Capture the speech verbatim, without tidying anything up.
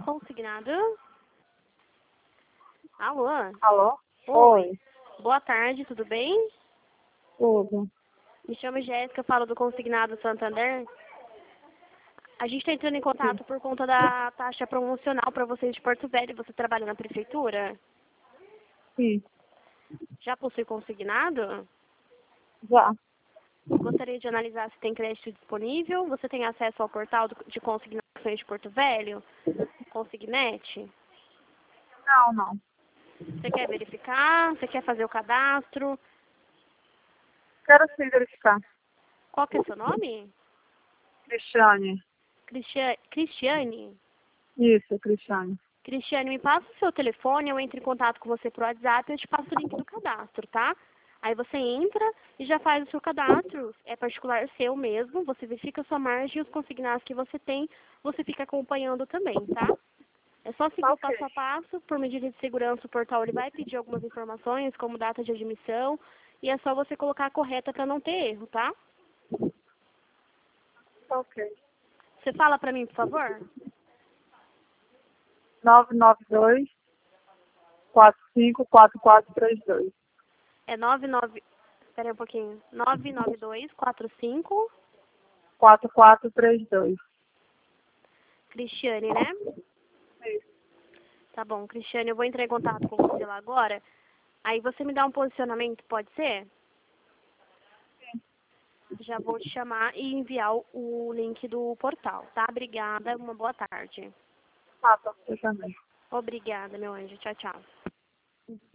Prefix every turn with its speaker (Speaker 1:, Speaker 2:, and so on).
Speaker 1: Consignado. Alô?
Speaker 2: Alô?
Speaker 1: Oi.
Speaker 2: Oi.
Speaker 1: Boa tarde, tudo bem?
Speaker 2: Tudo.
Speaker 1: Me chamo Jéssica, falo do Consignado Santander. A gente está entrando em
Speaker 2: Sim.
Speaker 1: contato por conta da taxa promocional para vocês de Porto Velho. Você trabalha na prefeitura?
Speaker 2: Sim.
Speaker 1: Já possui consignado?
Speaker 2: Já.
Speaker 1: Gostaria de analisar se tem crédito disponível. Você tem acesso ao portal do- de consignações de Porto Velho? Consignet?
Speaker 2: Não, não.
Speaker 1: Você quer verificar? Você quer fazer o cadastro?
Speaker 2: Quero sim verificar.
Speaker 1: Qual que é seu nome?
Speaker 2: Cristiane.
Speaker 1: Cristia- Cristiane?
Speaker 2: Isso, Cristiane.
Speaker 1: Cristiane, me passa o seu telefone, eu entro em contato com você por WhatsApp e eu te passo o link do cadastro, tá? Aí você entra e já faz o seu cadastro. É particular seu mesmo, você verifica a sua margem e os consignados que você tem, você fica acompanhando também, tá? É só seguir o
Speaker 2: Ok.
Speaker 1: passo a passo, por medida de segurança o portal ele vai pedir algumas informações, como data de admissão, e é só você colocar a correta para não ter erro, tá?
Speaker 2: Ok.
Speaker 1: Você fala para mim, por favor?
Speaker 2: nove nove dois, quatro cinco quatro quatro três dois.
Speaker 1: É nove nove... Espera aí um pouquinho. nove nove dois quatro cinco...
Speaker 2: quatro quatro três dois.
Speaker 1: Cristiane, né?
Speaker 2: Isso.
Speaker 1: Tá bom, Cristiane, eu vou entrar em contato com você lá agora. Aí você me dá um posicionamento, pode ser? Já vou te chamar e enviar o o link do portal, tá? Obrigada, uma boa tarde.
Speaker 2: Ah, tá. Eu também.
Speaker 1: Obrigada, meu anjo. Tchau, tchau.